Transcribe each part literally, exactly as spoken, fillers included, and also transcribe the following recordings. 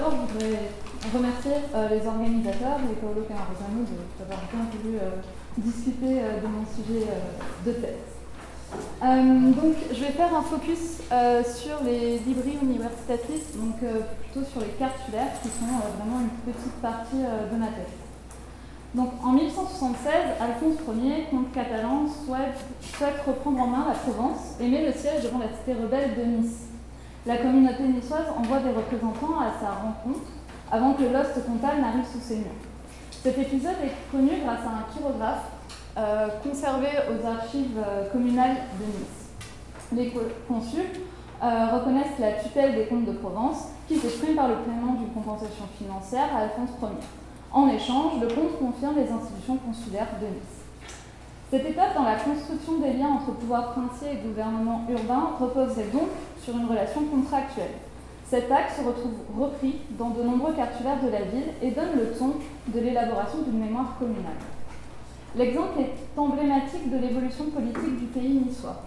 d'abord, je voudrais remercier euh, les organisateurs et Paolo Camarosano d'avoir bien voulu euh, discuter euh, de mon sujet euh, de thèse. Euh, donc, je vais faire un focus euh, sur les libri universitatis, donc euh, plutôt sur les cartulaires, qui sont euh, vraiment une petite partie euh, de ma thèse. Donc, en mille cent soixante-seize, Alphonse Ier, comte catalan, souhaite, souhaite reprendre en main la Provence et met le siège devant la cité rebelle de Nice. La communauté niçoise envoie des représentants à sa rencontre avant que l'ost comtal n'arrive sous ses murs. Cet épisode est connu grâce à un chirographe euh, conservé aux archives euh, communales de Nice. Les consuls euh, reconnaissent la tutelle des comtes de Provence qui s'exprime par le paiement d'une compensation financière à Alphonse Ier. En échange, le comte confirme les institutions consulaires de Nice. Cette étape dans la construction des liens entre pouvoir princier et gouvernement urbain reposerait donc sur une relation contractuelle. Cet acte se retrouve repris dans de nombreux cartulaires de la ville et donne le ton de l'élaboration d'une mémoire communale. L'exemple est emblématique de l'évolution politique du pays niçois.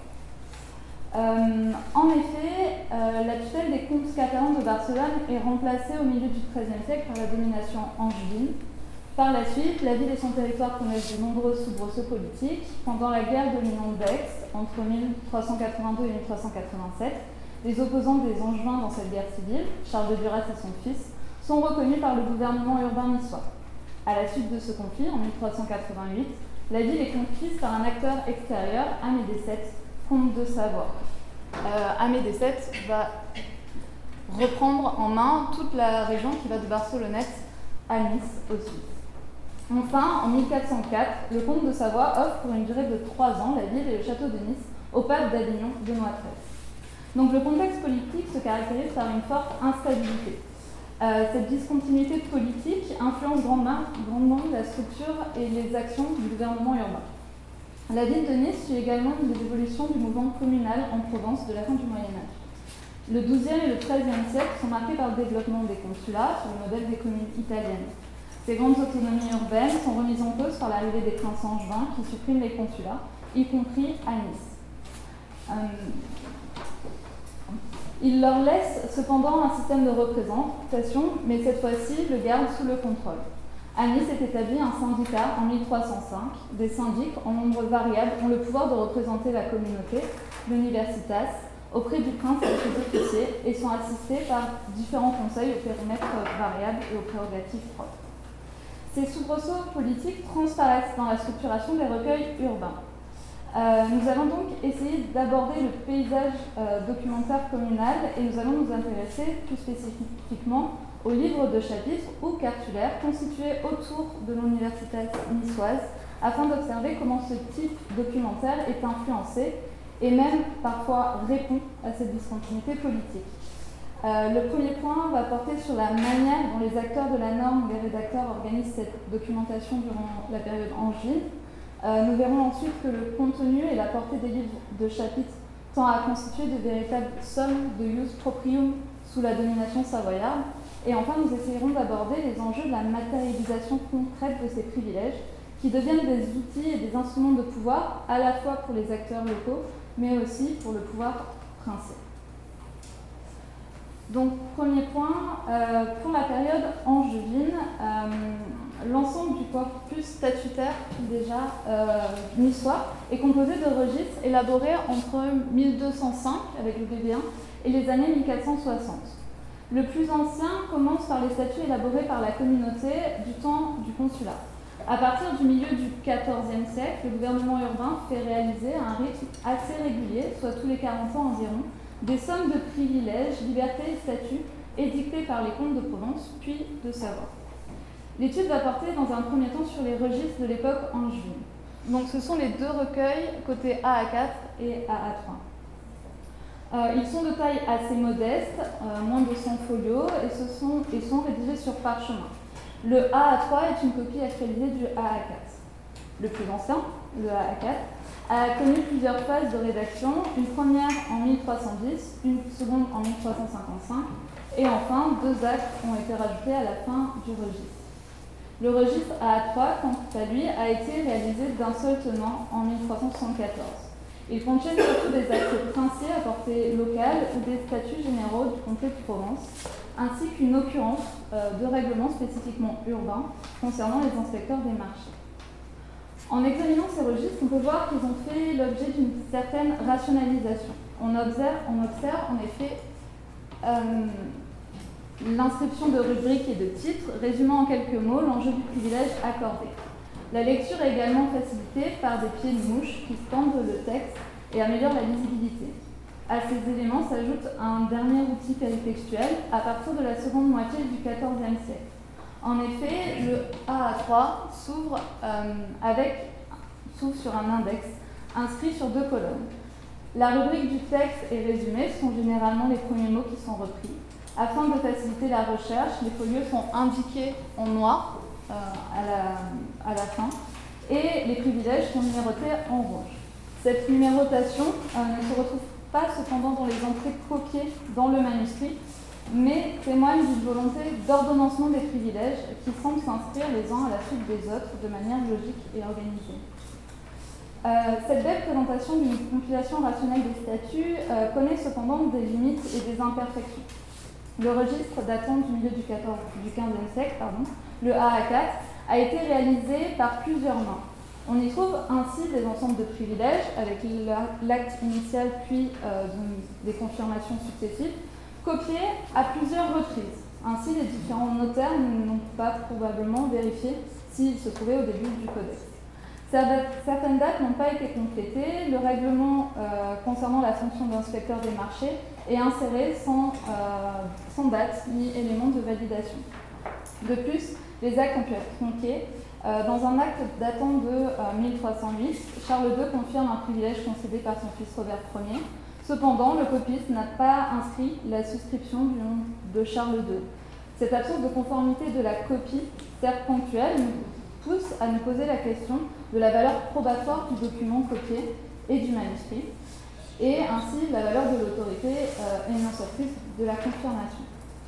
Euh, en effet, euh, la tutelle des comtes catalans de Barcelone est remplacée au milieu du treizième siècle par la domination angevine. Par la suite, la ville et son territoire connaissent de nombreux soubresauts politiques. Pendant la guerre de l'Union d'Aix, entre mille trois cent quatre-vingt-deux et mille trois cent quatre-vingt-sept, les opposants des Angevins dans cette guerre civile, Charles de Duras et son fils, sont reconnus par le gouvernement urbain niçois. À la suite de ce conflit, en mille trois cent quatre-vingt-huit, la ville est conquise par un acteur extérieur, Amédée sept, comte de Savoie. Euh, Amédée sept va reprendre en main toute la région qui va de Barcelonnette à Nice au sud. Enfin, en mille quatre cent quatre, le comte de Savoie offre pour une durée de trois ans la ville et le château de Nice au pape d'Avignon, Benoît treize. Donc le contexte politique se caractérise par une forte instabilité. Euh, cette discontinuité politique influence grandement, grandement la structure et les actions du gouvernement urbain. La ville de Nice suit également les évolutions du mouvement communal en Provence de la fin du Moyen-Âge. Le douzième et le treizième siècle sont marqués par le développement des consulats sur le modèle des communes italiennes. Ces grandes autonomies urbaines sont remises en cause par l'arrivée des princes angevins qui suppriment les consulats, y compris à Nice. Euh, Ils leur laissent cependant un système de représentation, mais cette fois-ci le gardent sous le contrôle. À Nice est établi un syndicat en mille trois cent cinq. Des syndics en nombre variable ont le pouvoir de représenter la communauté, l'universitas, auprès du prince et de ses officiers, et sont assistés par différents conseils au périmètre variable et aux prérogatives propres. Ces soubresauts politiques transparaissent dans la structuration des recueils urbains. Euh, nous allons donc essayer d'aborder le paysage euh, documentaire communal et nous allons nous intéresser plus spécifiquement aux livres de chapitres ou cartulaires constitués autour de l'université niçoise afin d'observer comment ce type documentaire est influencé et même parfois répond à cette discontinuité politique. Euh, le premier point va porter sur la manière dont les acteurs de la norme ou les rédacteurs organisent cette documentation durant la période angevine. Euh, nous verrons ensuite que le contenu et la portée des livres de chapitres tend à constituer de véritables sommes de ius proprium sous la domination savoyarde. Et enfin, nous essayerons d'aborder les enjeux de la matérialisation concrète de ces privilèges qui deviennent des outils et des instruments de pouvoir à la fois pour les acteurs locaux, mais aussi pour le pouvoir princier. Donc, premier point, euh, pour la période angevine, euh, l'ensemble du corpus statutaire déjà euh, niçois est composé de registres élaborés entre mille deux cent cinq avec le B B un et les années mille quatre cent soixante. Le plus ancien commence par les statuts élaborés par la communauté du temps du consulat. À partir du milieu du quatorzième siècle, le gouvernement urbain fait réaliser à un rythme assez régulier, soit tous les quarante ans environ, des sommes de privilèges, libertés et statuts édictés par les comtes de Provence, puis de Savoie. L'étude va porter dans un premier temps sur les registres de l'époque angevine. Donc ce sont les deux recueils, côté A A quatre et A A trois. Euh, ils sont de taille assez modeste, euh, moins de cent folios, et, ce sont, et sont rédigés sur parchemin. Le A A trois est une copie actualisée du A A quatre. Le plus ancien, le A A quatre, a connu plusieurs phases de rédaction, une première en mille trois cent dix, une seconde en mille trois cent cinquante-cinq, et enfin deux actes ont été rajoutés à la fin du registre. Le registre A A trois, quant à lui, a été réalisé d'un seul tenant en mille trois cent soixante-quatorze. Ils contiennent surtout des actes princiers à portée locale ou des statuts généraux du comté de Provence, ainsi qu'une occurrence euh, de règlements spécifiquement urbains concernant les inspecteurs des marchés. En examinant ces registres, on peut voir qu'ils ont fait l'objet d'une certaine rationalisation. On observe, on observe en effet euh, l'inscription de rubriques et de titres, résumant en quelques mots l'enjeu du privilège accordé. La lecture est également facilitée par des pieds de mouche qui scandent le texte et améliorent la lisibilité. À ces éléments s'ajoute un dernier outil péritextuel à partir de la seconde moitié du quatorzième siècle. En effet, le A A trois s'ouvre euh, avec s'ouvre sur un index inscrit sur deux colonnes. La rubrique du texte et résumé sont généralement les premiers mots qui sont repris. Afin de faciliter la recherche, les folios sont indiqués en noir euh, à, la, à la fin et les privilèges sont numérotés en rouge. Cette numérotation euh, ne se retrouve pas cependant dans les entrées copiées dans le manuscrit, mais témoigne d'une volonté d'ordonnancement des privilèges qui semble s'inscrire les uns à la suite des autres de manière logique et organisée. Euh, cette belle présentation d'une compilation rationnelle des statuts euh, connaît cependant des limites et des imperfections. Le registre datant du milieu du, quinzième siècle, pardon, le A A quatre, a été réalisé par plusieurs mains. On y trouve ainsi des ensembles de privilèges avec l'acte initial puis euh, des confirmations successives, copiés à plusieurs reprises. Ainsi, les différents notaires n'ont pas probablement vérifié s'ils se trouvaient au début du codex. Certaines dates n'ont pas été complétées. Le règlement euh, concernant la fonction d'inspecteur des marchés est inséré sans, euh, sans date ni élément de validation. De plus, les actes ont pu être tronqués. Euh, dans un acte datant de euh, mille trois cent huit, Charles deux confirme un privilège concédé par son fils Robert Ier. Cependant, le copiste n'a pas inscrit la souscription du nom de Charles deux. Cette absence de conformité de la copie, certes ponctuelle, nous pousse à nous poser la question de la valeur probatoire du document copié et du manuscrit, et ainsi la valeur de l'autorité euh, énonciatrice de la confirmation.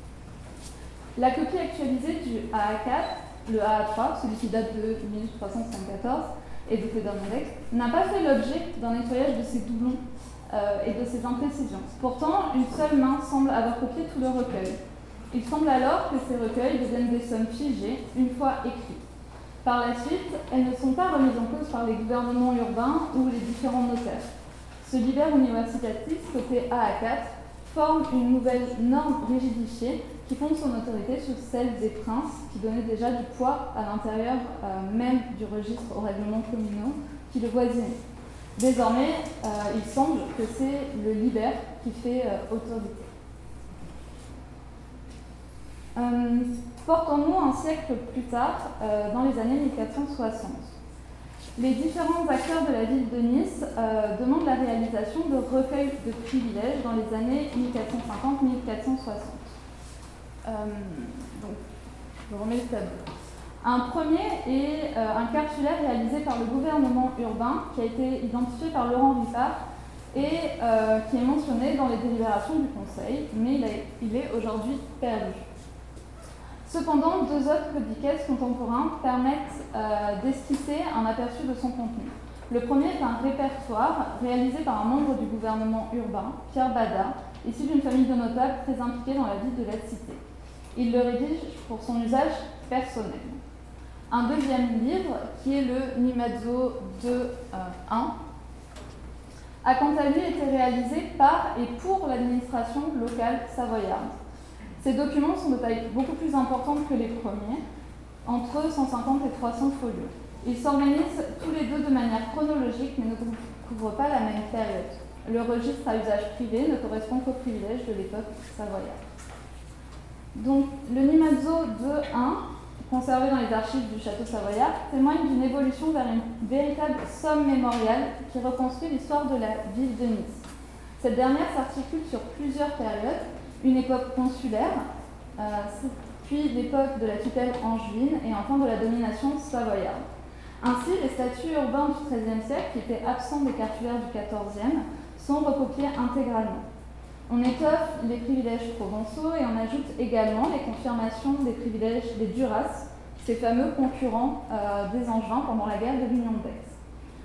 La copie actualisée du A A quatre, le A A trois, celui qui date de mille trois cent soixante-quatorze et doté d'un index, n'a pas fait l'objet d'un nettoyage de ses doublons euh, et de ses imprécisions. Pourtant, une seule main semble avoir copié tout le recueil. Il semble alors que ces recueils deviennent des sommes figées une fois écrites. Par la suite, elles ne sont pas remises en cause par les gouvernements urbains ou les différents notaires. Ce liber universitatis, côté A A quatre, forme une nouvelle norme rigidifiée qui fonde son autorité sur celle des princes, qui donnaient déjà du poids à l'intérieur euh, même du registre aux règlements communaux qui le voisinaient. Désormais, euh, il semble que c'est le liber qui fait euh, autorité. Euh, Portons-nous un siècle plus tard, euh, dans les années mille quatre cent soixante. Les différents acteurs de la ville de Nice euh, demandent la réalisation de recueils de privilèges dans les années mille quatre cent cinquante à mille quatre cent soixante. Euh, donc, je remets le tableau. Un premier est euh, un cartulaire réalisé par le gouvernement urbain qui a été identifié par Laurent Ripart et euh, qui est mentionné dans les délibérations du Conseil, mais il, a, il est aujourd'hui perdu. Cependant, deux autres codices contemporains permettent euh, d'esquisser un aperçu de son contenu. Le premier est un répertoire réalisé par un membre du gouvernement urbain, Pierre Bada, issu d'une famille de notables très impliquée dans la vie de la cité. Il le rédige pour son usage personnel. Un deuxième livre, qui est le Nimazzo deux un, a quant à lui été réalisé par et pour l'administration locale savoyarde. Ces documents sont de taille beaucoup plus importante que les premiers, entre cent cinquante et trois cents folios. Ils s'organisent tous les deux de manière chronologique, mais ne couvrent pas la même période. Le registre à usage privé ne correspond qu'aux privilèges de l'époque savoyarde. Donc, le Nimazzo deux un, conservé dans les archives du château savoyard, témoigne d'une évolution vers une véritable somme mémoriale qui reconstruit l'histoire de la ville de Nice. Cette dernière s'articule sur plusieurs périodes, une époque consulaire, euh, puis l'époque de la tutelle angevine et enfin de la domination savoyarde. Ainsi, les statuts urbains du treizième siècle, qui étaient absents des cartulaires du quatorzième, sont recopiés intégralement. On étoffe les privilèges provençaux et on ajoute également les confirmations des privilèges des Duras, ces fameux concurrents euh, des Angevins pendant la guerre de l'Union d'Aix.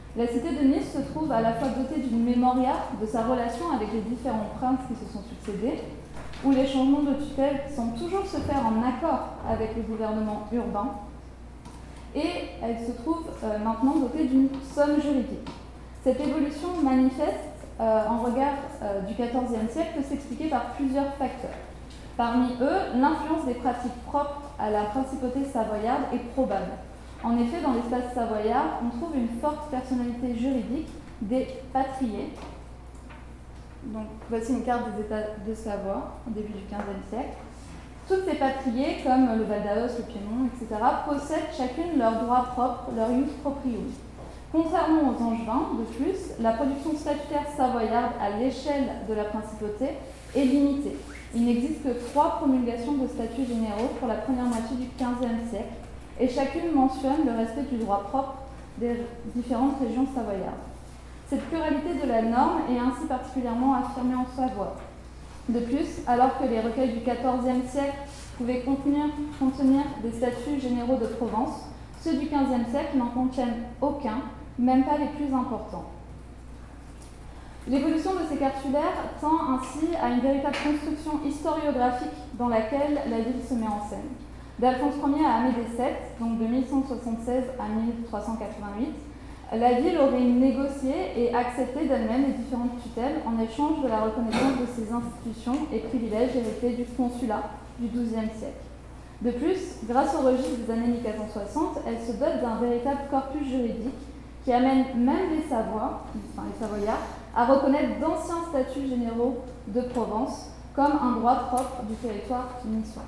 La cité de Nice se trouve à la fois dotée d'une mémoria de sa relation avec les différents princes qui se sont succédés, où les changements de tutelle semblent toujours se faire en accord avec le gouvernement urbain, et elle se trouve euh, maintenant dotée d'une somme juridique. Cette évolution manifeste euh, en regard euh, du quatorzième siècle peut s'expliquer par plusieurs facteurs. Parmi eux, l'influence des pratiques propres à la principauté savoyarde est probable. En effet, dans l'espace savoyard, on trouve une forte personnalité juridique des patriers. Donc, voici une carte des États de Savoie au début du quinzième siècle. Toutes ces patriers, comme le Val d'Aos, le Piémont, et cetera, possèdent chacune leurs droits propres, leur ius proprium. Contrairement aux Angevins, de plus, la production statutaire savoyarde à l'échelle de la principauté est limitée. Il n'existe que trois promulgations de statuts généraux pour la première moitié du quinzième siècle, et chacune mentionne le respect du droit propre des différentes régions savoyardes. Cette pluralité de la norme est ainsi particulièrement affirmée en Savoie. De plus, alors que les recueils du quatorzième siècle pouvaient contenir, contenir des statuts généraux de Provence, ceux du quinzième siècle n'en contiennent aucun, même pas les plus importants. L'évolution de ces cartulaires tend ainsi à une véritable construction historiographique dans laquelle la ville se met en scène. D'Alphonse Ier à Amédée sept, donc de mille cent soixante-seize à mille trois cent quatre-vingt-huit, la ville aurait négocié et accepté d'elle-même les différentes tutelles en échange de la reconnaissance de ses institutions et privilèges hérités du consulat du douzième siècle. De plus, grâce au registre des années mille quatre cent soixante, elle se dote d'un véritable corpus juridique qui amène même les Savoies, enfin les Savoyards, à reconnaître d'anciens statuts généraux de Provence comme un droit propre du territoire niçois.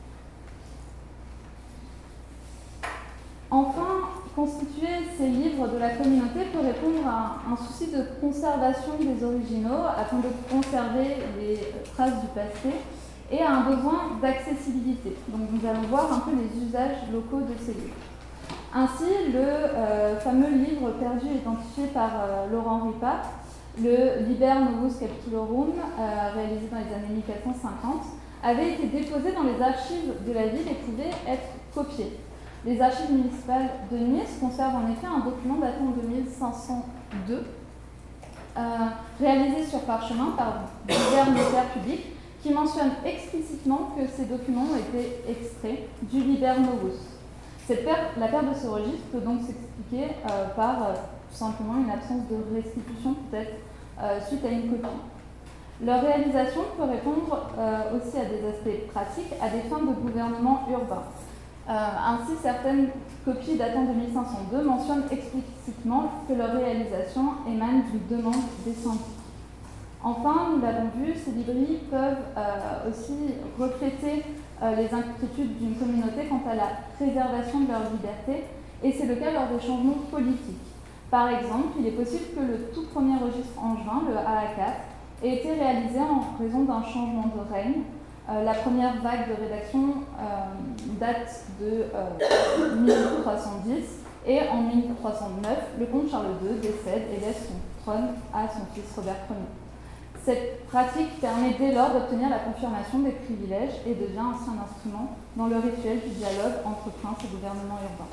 Enfin, constituer ces livres de la communauté peut répondre à un souci de conservation des originaux afin de conserver les traces du passé et à un besoin d'accessibilité. Donc nous allons voir un peu les usages locaux de ces livres. Ainsi, le euh, fameux livre perdu identifié par euh, Laurent Ripa, le Liber Novus Capitulorum, euh, réalisé dans les années mille quatre cent cinquante, avait été déposé dans les archives de la ville et pouvait être copié. Les archives municipales de Nice conservent en effet un document datant de mille cinq cent deux, euh, réalisé sur parchemin par divers notaires publics, qui mentionne explicitement que ces documents ont été extraits du Liber Novus. Cette perte, la perte de ce registre peut donc s'expliquer euh, par euh, tout simplement une absence de restitution, peut-être euh, suite à une copie. Leur réalisation peut répondre euh, aussi à des aspects pratiques, à des fins de gouvernement urbain. Euh, ainsi, certaines copies datant de mille cinq cent deux mentionnent explicitement que leur réalisation émane d'une demande des syndics. Enfin, nous l'avons vu, ces librairies peuvent euh, aussi refléter euh, les inquiétudes d'une communauté quant à la préservation de leur liberté, et c'est le cas lors des changements politiques. Par exemple, il est possible que le tout premier registre angevin, le A A quatre, ait été réalisé en raison d'un changement de règne. Euh, la première vague de rédaction euh, date de euh, mille trois cent dix et en mille trois cent neuf, le comte Charles deux décède et laisse son trône à son fils Robert Ier. Cette pratique permet dès lors d'obtenir la confirmation des privilèges et devient ainsi un instrument dans le rituel du dialogue entre princes et gouvernement urbain.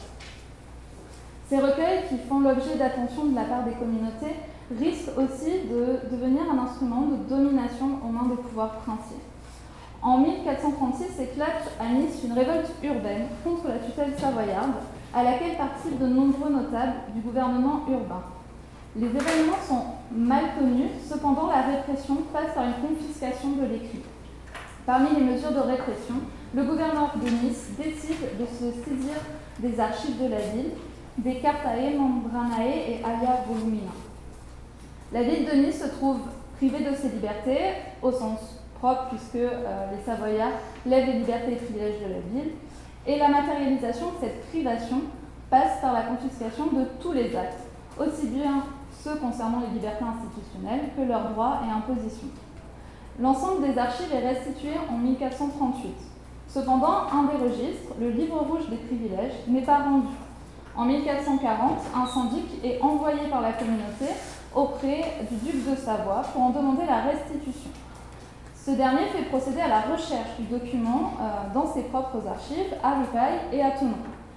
Ces recueils, qui font l'objet d'attention de la part des communautés, risquent aussi de devenir un instrument de domination aux mains des pouvoirs princiers. En mille quatre cent trente-six éclate à Nice une révolte urbaine contre la tutelle savoyarde, à laquelle participent de nombreux notables du gouvernement urbain. Les événements sont mal connus, cependant la répression passe par une confiscation de l'écrit. Parmi les mesures de répression, le gouverneur de Nice décide de se saisir des archives de la ville, des Cartae Membranae et Alia Volumina. La ville de Nice se trouve privée de ses libertés, au sens propre, puisque euh, les Savoyards lèvent les libertés et privilèges de la ville, et la matérialisation de cette privation passe par la confiscation de tous les actes, aussi bien ceux concernant les libertés institutionnelles que leurs droits et impositions. L'ensemble des archives est restitué en mille quatre cent trente-huit. Cependant, un des registres, le livre rouge des privilèges, n'est pas rendu. En mille quatre cent quarante, un syndic est envoyé par la communauté auprès du duc de Savoie pour en demander la restitution. Ce dernier fait procéder à la recherche du document euh, dans ses propres archives à Ripaille et à Thonon.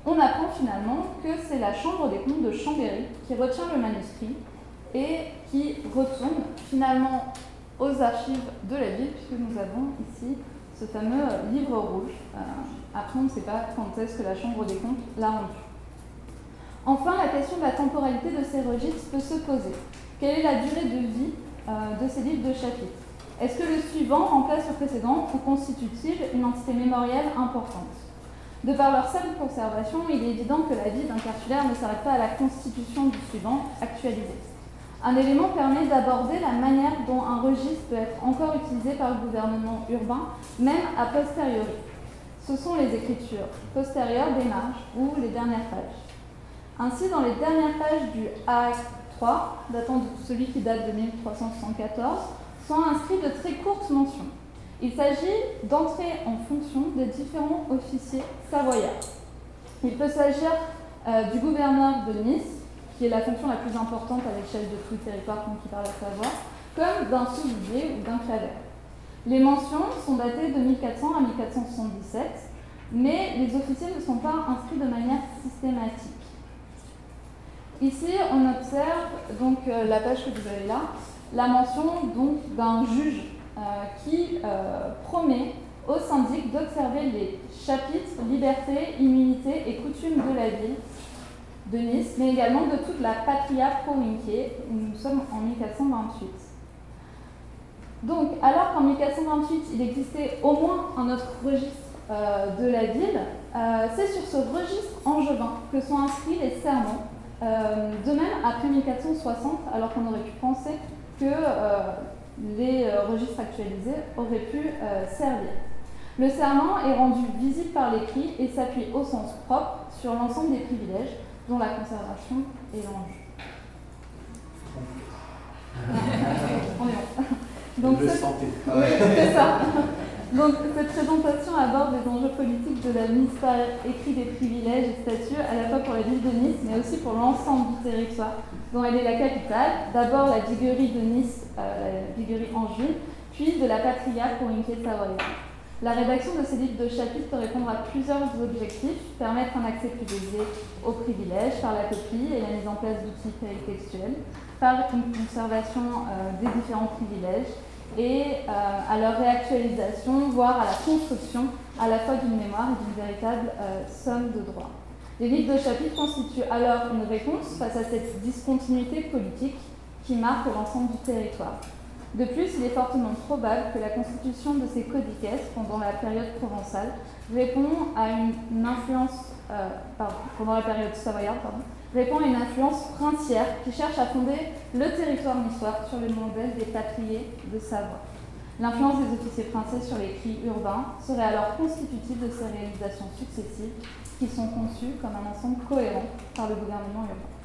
on apprend finalement que c'est la Chambre des comptes de Chambéry qui retient le manuscrit et qui retourne finalement aux archives de la ville, puisque nous avons ici ce fameux livre rouge. Euh, après, on ne sait pas quand est-ce que la Chambre des comptes l'a rendu. Enfin, la question de la temporalité de ces registres peut se poser. Quelle est la durée de vie euh, de ces livres de chapitres? Est-ce que le suivant remplace le précédent ou constitue-t-il une entité mémorielle importante? De par leur simple conservation, il est évident que la vie d'un cartulaire ne s'arrête pas à la constitution du suivant actualisé. Un élément permet d'aborder la manière dont un registre peut être encore utilisé par le gouvernement urbain, même a posteriori. Ce sont les écritures postérieures des marges ou les dernières pages. Ainsi, dans les dernières pages du A trois, datant de celui qui date de mille trois cent soixante-quatorze, sont inscrits de très courtes mentions. Il s'agit d'entrer en fonction des différents officiers savoyards. Il peut s'agir euh, du gouverneur de Nice, qui est la fonction la plus importante à l'échelle de tout le territoire qui parle à Savoie, comme d'un sous-lieutenant ou d'un clavère. Les mentions sont datées de mille quatre cents à mille quatre cent soixante-dix-sept, mais les officiers ne sont pas inscrits de manière systématique. Ici, on observe donc euh, la page que vous avez là, la mention donc d'un juge euh, qui euh, promet au syndic d'observer les chapitres liberté, immunité et coutumes de la ville de Nice, mais également de toute la patria provinciale, où nous sommes en mille quatre cent vingt-huit. Donc, alors qu'en mille quatre cent vingt-huit, il existait au moins un autre registre euh, de la ville, euh, c'est sur ce registre angevin que sont inscrits les serments. Euh, de même, après mille quatre cent soixante, alors qu'on aurait pu penser que euh, les euh, registres actualisés auraient pu euh, servir. Le serment est rendu visible par l'écrit et s'appuie au sens propre sur l'ensemble des privilèges dont la conservation est l'enjeu. On est bon. Donc, le ce... santé. Oui, c'est ça. Donc, cette présentation aborde les enjeux politiques de la mise par écrit des privilèges et statuts, à la fois pour la ville de Nice, mais aussi pour l'ensemble du territoire, dont elle est la capitale. D'abord la viguerie de Nice, euh, la viguerie angevine, puis de la patria provinciale savoyarde. La rédaction de ces livres de chapitres peut répondre à plusieurs objectifs: permettre un accès plus aisé aux privilèges par la copie et la mise en place d'outils péritextuels, par une conservation euh, des différents privilèges, et euh, à leur réactualisation, voire à la construction à la fois d'une mémoire et d'une véritable euh, somme de droits. Les livres de chapitres constituent alors une réponse face à cette discontinuité politique qui marque l'ensemble du territoire. De plus, il est fortement probable que la constitution de ces codices pendant la période provençale répond à une influence, euh, pardon, pendant la période savoyarde, pardon, répond à une influence princière qui cherche à fonder le territoire niçois sur le modèle des patriers de Savoie. L'influence des officiers français sur les cris urbains serait alors constitutive de ces réalisations successives qui sont conçues comme un ensemble cohérent par le gouvernement urbain.